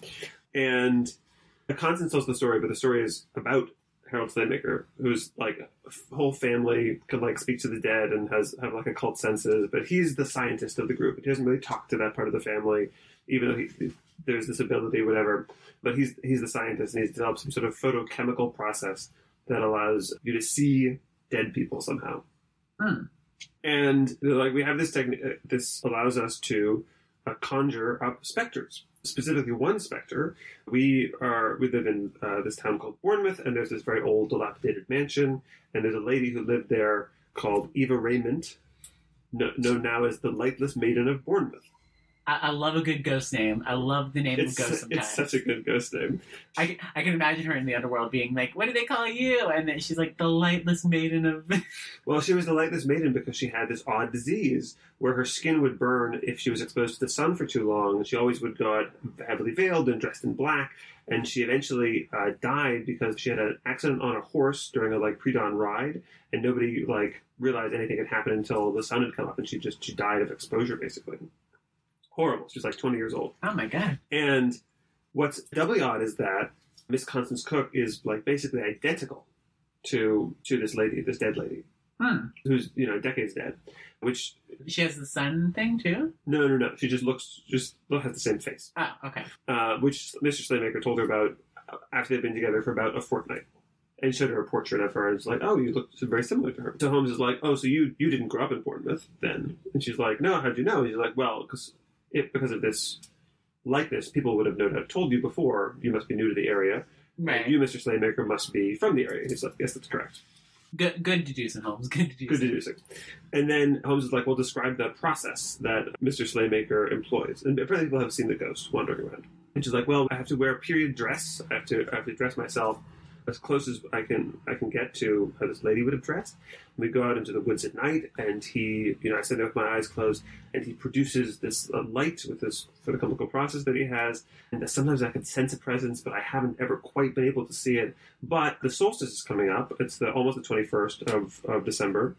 And Constance tells the story, but the story is about Harold Slaymaker, who's like a whole family can like speak to the dead and has have like occult senses, but he's the scientist of the group. He doesn't really talk to that part of the family, even though he, there's this ability, whatever. But he's he's the scientist, and he's developed some sort of photochemical process that allows you to see dead people somehow. Hmm. And like we have this technique. This allows us to uh, conjure up specters. Specifically, one specter. We are we live in uh, this town called Bournemouth, and there's this very old, dilapidated mansion. And there's a lady who lived there called Eva Raymond, no, known now as the Lightless Maiden of Bournemouth. I, I love a good ghost name. I love the name it's, of ghost sometimes. It's such a good ghost name. I, I can imagine her in the underworld being like, what do they call you? And then she's like, the Lightless Maiden of... Well, she was the Lightless Maiden because she had this odd disease where her skin would burn if she was exposed to the sun for too long. She always would go out heavily veiled and dressed in black. And she eventually uh, died because she had an accident on a horse during a like pre-dawn ride. And nobody like realized anything had happened until the sun had come up. And she just she died of exposure, basically. Horrible. She's like twenty years old. Oh my god. And what's doubly odd is that Miss Constance Cook is like basically identical to to this lady, this dead lady, hmm. who's you know decades dead. Which she has the sun thing too? No, no, no. She just looks just has the same face. Oh, okay. Uh, which Mister Slaymaker told her about after they'd been together for about a fortnight. And showed her a portrait of her, and it's like, oh, you look very similar to her. So Holmes is like, oh, so you you didn't grow up in Bournemouth then? And she's like, no, how'd you know? And he's like, well, because if because of this likeness, people would have no doubt told you before. You must be new to the area. Right. And you, Mister Slaymaker, must be from the area. He's like, yes, that's correct. Good, good deducing, Holmes. Good deducing. Good deducing. And then Holmes is like, well, describe the process that Mister Slaymaker employs. And apparently people have seen the ghost wandering around. And she's like, well, I have to wear a period dress. I have to I have to dress myself as close as I can I can get to how this lady would have dressed. We go out into the woods at night, and he, you know, I sit there with my eyes closed, and he produces this uh, light with this photochemical process that he has. And sometimes I can sense a presence, but I haven't ever quite been able to see it. But the solstice is coming up. It's the almost the twenty-first of, of December.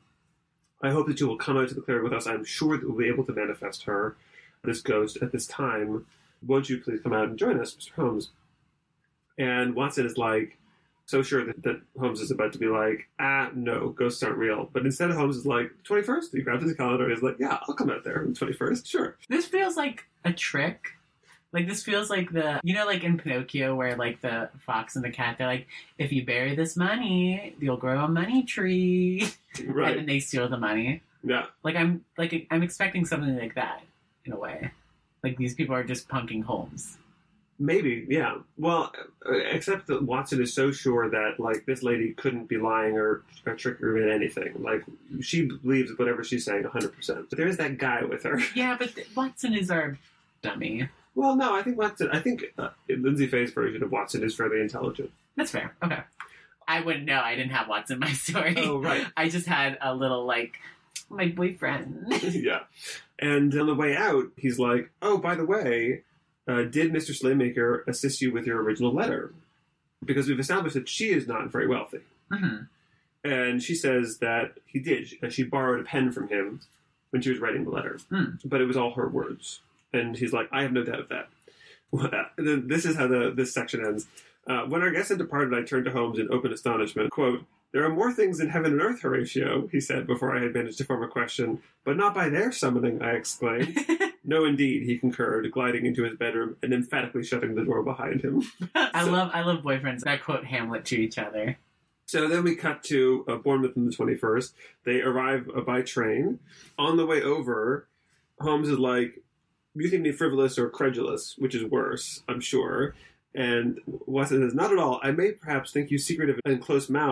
I hope that you will come out to the clearing with us. I'm sure that we'll be able to manifest her, this ghost, at this time. Won't you please come out and join us, Mister Holmes? And Watson is like, so sure that, that Holmes is about to be like, ah, no, ghosts aren't real. But instead Holmes is like, twenty-first? He grabs his calendar and he's like, yeah, I'll come out there on the twenty-first, sure. This feels like a trick. Like, this feels like the, you know, like in Pinocchio where, like, the fox and the cat, they're like, if you bury this money, you'll grow a money tree. Right. And then they steal the money. Yeah. Like, I'm, like, I'm expecting something like that, in a way. Like, these people are just punking Holmes. Maybe, yeah. Well, except that Watson is so sure that, like, this lady couldn't be lying or, or tricking her in anything. Like, she believes whatever she's saying one hundred percent. But there is that guy with her. Yeah, but Watson is our dummy. Well, no, I think Watson, I think uh, Lindsay Faye's version of Watson is fairly intelligent. That's fair. Okay. I wouldn't know. I didn't have Watson in my story. Oh, right. I just had a little, like, my boyfriend. Yeah. And on the way out, he's like, oh, by the way, uh, did Mister Slaymaker assist you with your original letter? Because we've established that she is not very wealthy. Mm-hmm. And she says that he did. She, she borrowed a pen from him when she was writing the letter. Mm. But it was all her words. And he's like, I have no doubt of that. Well, then this is how the this section ends. Uh, when our guest had departed, I turned to Holmes in open astonishment. Quote, there are more things in heaven and earth, Horatio, he said before I had managed to form a question. But not by their summoning, I exclaimed. No, indeed, he concurred, gliding into his bedroom and emphatically shutting the door behind him. I so, love I love boyfriends that quote Hamlet to each other. So then we cut to uh, Bournemouth on the twenty-first. They arrive uh, by train. On the way over, Holmes is like, you think me frivolous or credulous, which is worse, I'm sure. And Watson says, not at all. I may perhaps think you secretive and close-mouthed,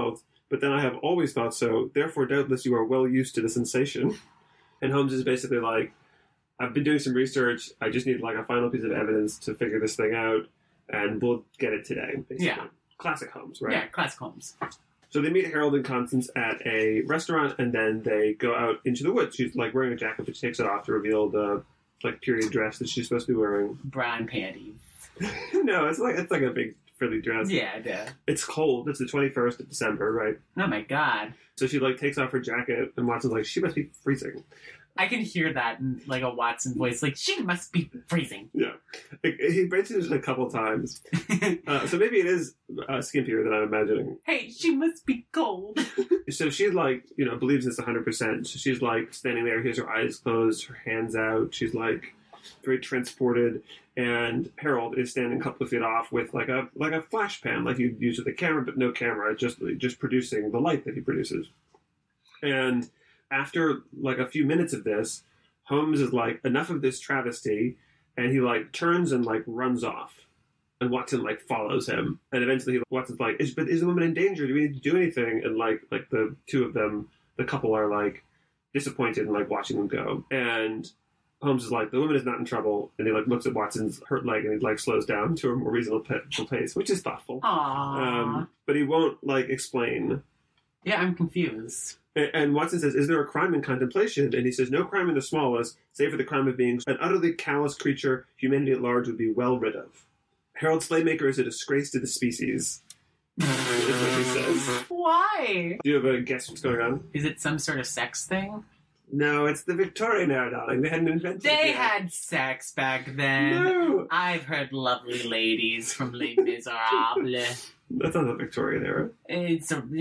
but then I have always thought so. Therefore, doubtless you are well used to the sensation. And Holmes is basically like, I've been doing some research. I just need like a final piece of evidence to figure this thing out, and we'll get it today. Basically. Yeah. Classic Holmes, right? Yeah, classic Holmes. So they meet Harold and Constance at a restaurant, and then they go out into the woods. She's like wearing a jacket, but she takes it off to reveal the like period dress that she's supposed to be wearing. Brown panties. No, it's like it's like a big frilly dress. Yeah, yeah. It's cold. It's the twenty-first of December, right? Oh my god. So she like takes off her jacket, and Watson's like, she must be freezing. I can hear that in like a Watson voice, like, she must be freezing. Yeah. He mentions it a couple times. uh, so maybe it is uh, skimpier than I'm imagining. Hey, she must be cold. So she, like, you know, believes this one hundred percent. So she's, like, standing there. He has her eyes closed, her hands out. She's, like, very transported. And Harold is standing a couple of feet off with, like, a like a flash pan, like you'd use with a camera, but no camera, just just producing the light that he produces. And after, like, a few minutes of this, Holmes is like, enough of this travesty, and he, like, turns and, like, runs off. And Watson, like, follows him. And eventually Watson's like, is, but is the woman in danger? Do we need to do anything? And, like, like the two of them, the couple are, like, disappointed and, like, watching them go. And Holmes is like, the woman is not in trouble. And he, like, looks at Watson's hurt leg and he, like, slows down to a more reasonable pace, which is thoughtful. Aww. Um, but he won't, like, explain. Yeah, I'm confused. And Watson says, is there a crime in contemplation? And he says, no crime in the smallest, save for the crime of being an utterly callous creature humanity at large would be well rid of. Harold Slaymaker is a disgrace to the species. Is what he says. Why? Do you have a guess what's going on? Is it some sort of sex thing? No, it's the Victorian era, darling. They hadn't invented They it yet. had sex back then. No! I've heard lovely ladies from Les Miserables. That's not the Victorian era. It's a...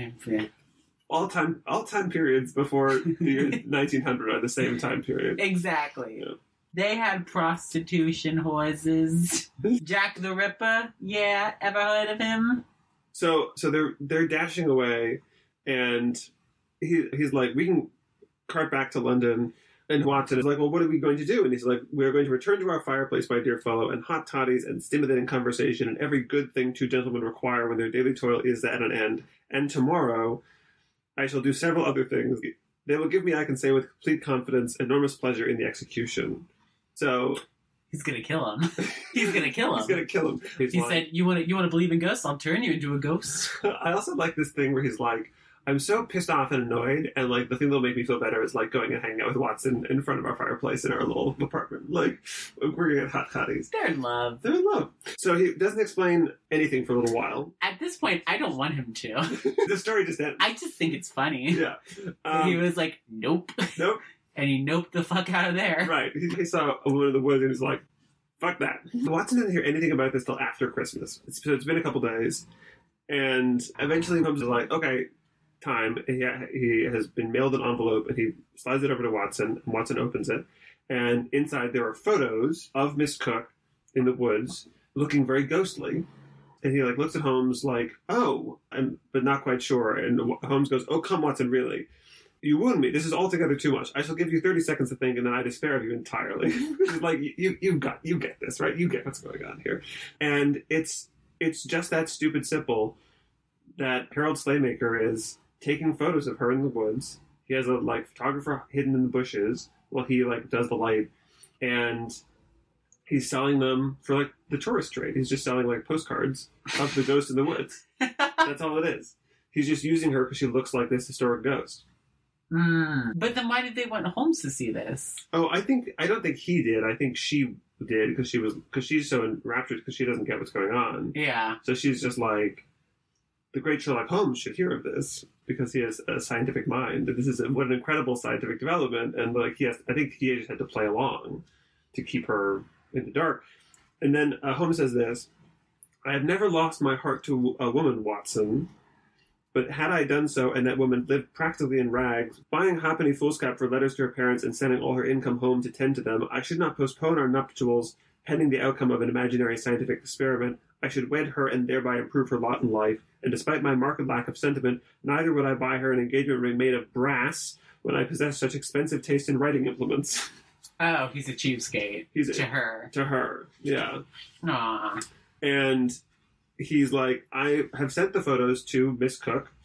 All time, all time periods before the year nineteen hundred are the same time period. Exactly. Yeah. They had prostitution horses. Jack the Ripper, yeah, ever heard of him? So, so they're they're dashing away, and he he's like, we can cart back to London. And Watson is like, well, what are we going to do? And he's like, we're going to return to our fireplace, my dear fellow, and hot toddies and stimulating conversation and every good thing two gentlemen require when their daily toil is at an end. And tomorrow, I shall do several other things. They will give me, I can say with complete confidence, enormous pleasure in the execution. So he's gonna kill him. He's gonna kill him. He's gonna kill him. He's he like, said, "You want to, you want to believe in ghosts? I'll turn you into a ghost." I also like this thing where he's like, I'm so pissed off and annoyed, and like the thing that'll make me feel better is like going and hanging out with Watson in front of our fireplace in our little apartment. Like we're gonna get hot toddies. They're in love. They're in love. So he doesn't explain anything for a little while. At this point, I don't want him to. The story just ends. I just think it's funny. Yeah. Um, he was like, "Nope." Nope. And he noped the fuck out of there. Right. He, he saw a woman in the woods and he's like, fuck that. Watson didn't hear anything about this till after Christmas. It's, so it's been a couple days. And eventually Holmes is like, okay, time. He, he has been mailed an envelope and he slides it over to Watson. And Watson opens it. And inside there are photos of Miss Cook in the woods looking very ghostly. And he like looks at Holmes like, oh, and but not quite sure. And Holmes goes, oh, come, Watson, really? You wound me. This is altogether too much. I shall give you thirty seconds to think, and then I despair of you entirely. Like you, you got, you get this, right? You get what's going on here, and it's it's just that stupid simple. That Harold Slaymaker is taking photos of her in the woods. He has a like photographer hidden in the bushes while he like does the light, and he's selling them for like the tourist trade. He's just selling like postcards of the ghost in the woods. That's all it is. He's just using her because she looks like this historic ghost. Mm. But then why did they want Holmes to see this? Oh, I think I don't think he did. I think she did because she was because she's so enraptured because she doesn't get what's going on. Yeah. So she's just like, the great Sherlock Holmes should hear of this because he has a scientific mind. This is a, what an incredible scientific development, and like he has, I think he just had to play along to keep her in the dark. And then uh, Holmes says this: "I have never lost my heart to a woman, Watson. But had I done so, and that woman lived practically in rags, buying halfpenny foolscap for letters to her parents and sending all her income home to tend to them, I should not postpone our nuptials pending the outcome of an imaginary scientific experiment. I should wed her and thereby improve her lot in life. And despite my marked lack of sentiment, neither would I buy her an engagement ring made of brass when I possess such expensive taste in writing implements." Oh, he's a cheapskate. He's to a, her. To her, yeah. Aww. And he's like, I have sent the photos to Miss Cook,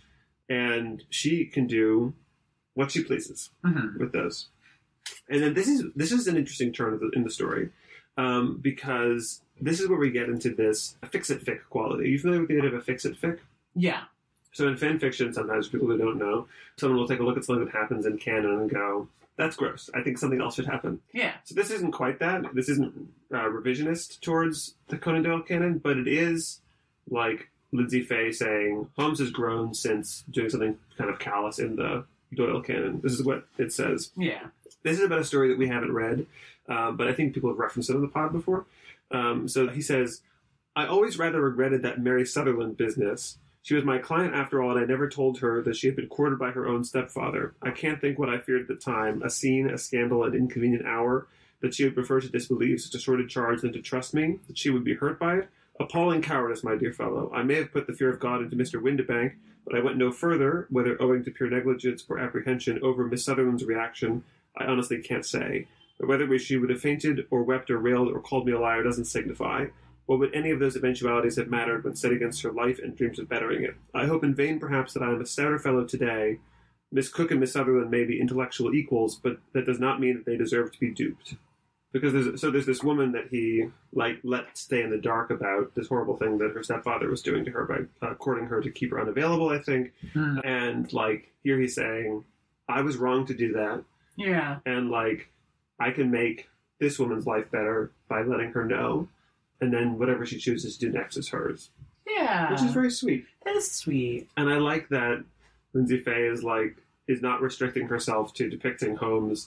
and she can do what she pleases Mm-hmm. with those. And then this is this is an interesting turn of the, in the story, um, because this is where we get into this fix-it-fic quality. Are you familiar with the idea of a fix-it-fic? Yeah. So in fan fiction, sometimes people who don't know, someone will take a look at something that happens in canon and go, that's gross. I think something else should happen. Yeah. So this isn't quite that. This isn't uh, revisionist towards the Conan Doyle canon, but it is like Lindsay Fay saying, Holmes has grown since doing something kind of callous in the Doyle canon. This is what it says. Yeah. This is about a story that we haven't read, uh, but I think people have referenced it on the pod before. Um, so he says, I always rather regretted that Mary Sutherland business. She was my client after all, and I never told her that she had been courted by her own stepfather. I can't think what I feared at the time, a scene, a scandal, an inconvenient hour, that she would prefer to disbelieve such a sordid charge than to trust me, that she would be hurt by it. Appalling cowardice, my dear fellow. I may have put the fear of God into Mister Windibank, but I went no further, whether owing to pure negligence or apprehension over Miss Sutherland's reaction, I honestly can't say. But whether she would have fainted or wept or railed or called me a liar doesn't signify. What would any of those eventualities have mattered when set against her life and dreams of bettering it? I hope in vain, perhaps, that I am a stouter fellow today. Miss Cook and Miss Sutherland may be intellectual equals, but that does not mean that they deserve to be duped. Because there's so there's this woman that he like let stay in the dark about this horrible thing that her stepfather was doing to her by uh, courting her to keep her unavailable, I think. Mm. And like here he's saying, I was wrong to do that, Yeah. and like I can make this woman's life better by letting her know. And then whatever she chooses to do next is hers. Yeah. Which is very sweet. That is sweet. And I like that Lindsay Fay is like is not restricting herself to depicting Holmes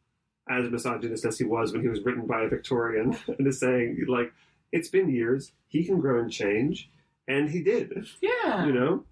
as misogynist as he was when he was written by a Victorian, and is saying, like, it's been years, he can grow and change, and he did. Yeah. You know?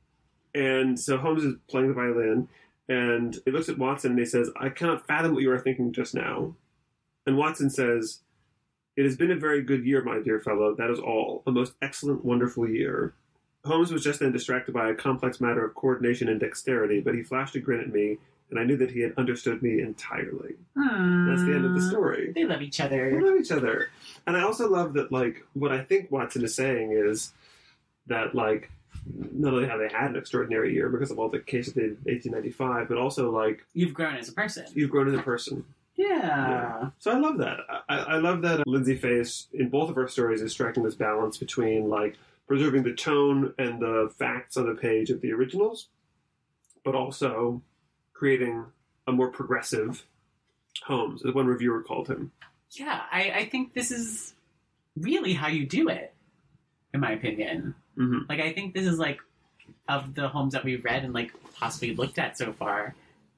And so Holmes is playing the violin, and he looks at Watson and he says, I cannot fathom what you are thinking just now. And Watson says, it has been a very good year, my dear fellow. That is all. A most excellent, wonderful year. Holmes was just then distracted by a complex matter of coordination and dexterity, but he flashed a grin at me, and I knew that he had understood me entirely. Hmm. That's the end of the story. They love each They other. love each other. And I also love that, like, what I think Watson is saying is that, like, not only have they had an extraordinary year because of all the cases they did in eighteen ninety-five, but also, like, You've grown as a person. you've grown as a person. Yeah. Yeah. So I love that. I, I love that Lindsay Fay, in both of her stories, is striking this balance between, like, preserving the tone and the facts on the page of the originals, but also creating a more progressive Holmes, as one reviewer called him. Yeah, I, I think this is really how you do it, in my opinion. Mm-hmm. Like, I think this is, like, of the Holmes that we've read and, like, possibly looked at so far,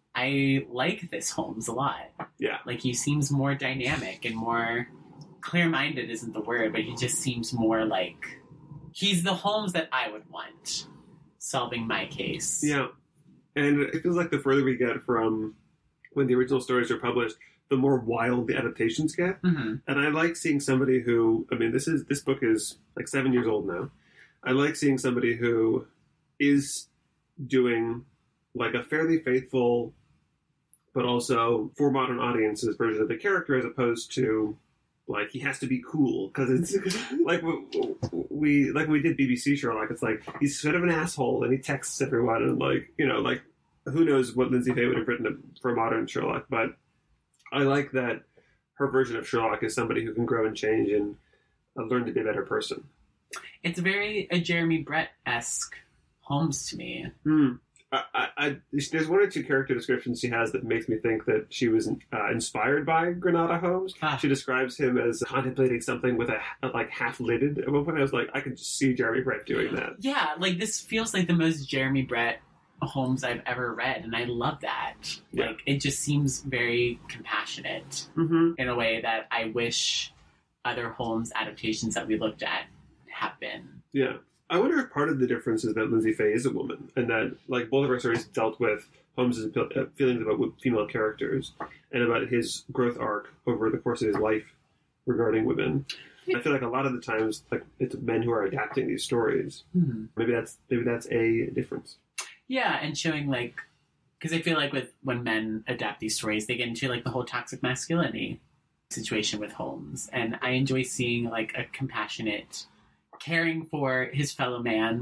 I like this Holmes a lot. Yeah. Like, he seems more dynamic and more clear-minded isn't the word, but he just seems more like he's the Holmes that I would want solving my case. Yeah. And it feels like the further we get from when the original stories are published, the more wild the adaptations get. Mm-hmm. And I like seeing somebody who, I mean, this is this book is like seven years old now. I like seeing somebody who is doing like a fairly faithful, but also for modern audiences version of the character, as opposed to like he has to be cool because it's like we, we like we did B B C Sherlock. It's like he's sort of an asshole and he texts everyone and like you know like who knows what Lindsay Fay would have written for modern Sherlock, but I like that her version of Sherlock is somebody who can grow and change and uh, learn to be a better person. It's very a Jeremy Brett-esque Holmes to me. Hmm. I, I, I, there's one or two character descriptions she has that makes me think that she was uh, inspired by Granada Holmes. Ah. She describes him as contemplating something with a, a like half-lidded. At one point, I was like, I could just see Jeremy Brett doing that. Yeah, like this feels like the most Jeremy Brett Holmes I've ever read, and I love that. Yeah. Like, it just seems very compassionate Mm-hmm. in a way that I wish other Holmes adaptations that we looked at have been. Yeah. I wonder if part of the difference is that Lindsay Fay is a woman, and that like both of our stories dealt with Holmes' feelings about female characters and about his growth arc over the course of his life regarding women. I feel like a lot of the times, like it's men who are adapting these stories. Hmm. Maybe that's maybe that's a difference. Yeah, and showing like, because I feel like with when men adapt these stories, they get into like the whole toxic masculinity situation with Holmes, and I enjoy seeing like a compassionate, caring for his fellow man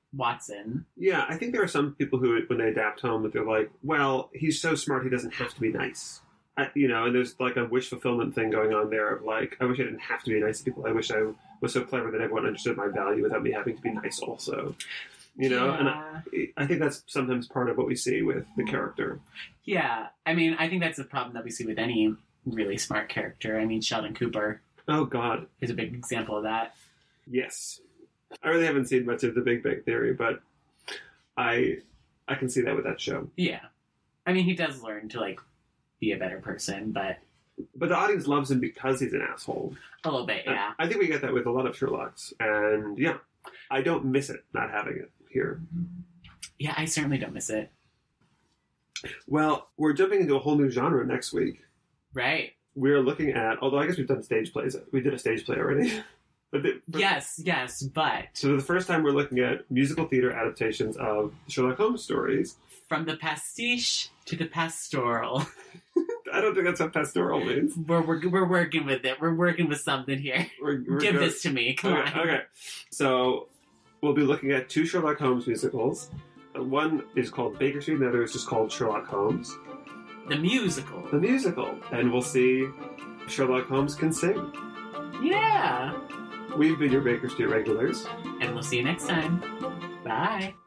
Watson. Yeah, I think there are some people who, when they adapt Holmes, they're like, well, he's so smart, he doesn't have to be nice. I, you know, and there's like a wish fulfillment thing going on there of like, I wish I didn't have to be nice to people. I wish I was so clever that everyone understood my value without me having to be nice also. You know, yeah. and I, I think that's sometimes part of what we see with the character. Yeah, I mean, I think that's a problem that we see with any really smart character. I mean, Sheldon Cooper. Oh, God. Is a big example of that. Yes. I really haven't seen much of The Big Bang Theory, but I I can see that with that show. Yeah. I mean, he does learn to, like, be a better person, but... But the audience loves him because he's an asshole. A little bit, yeah. I, I think we get that with a lot of Sherlocks. And, yeah, I don't miss it, not having it here. Yeah, I certainly don't miss it. Well, we're jumping into a whole new genre next week. Right. We're looking at... Although I guess we've done stage plays. We did a stage play already. But the, for, yes, yes, but... So the first time we're looking at musical theater adaptations of Sherlock Holmes stories. From the pastiche to the pastoral. I don't think that's what pastoral means. We're, we're, we're working with it. We're working with something here. We're, we're Give good. this to me. Come okay, on. Okay. So we'll be looking at two Sherlock Holmes musicals. One is called Baker Street, and the other is just called Sherlock Holmes. The musical. The musical. And we'll see if Sherlock Holmes can sing. Yeah. We've been your Baker Street regulars. And we'll see you next time. Bye.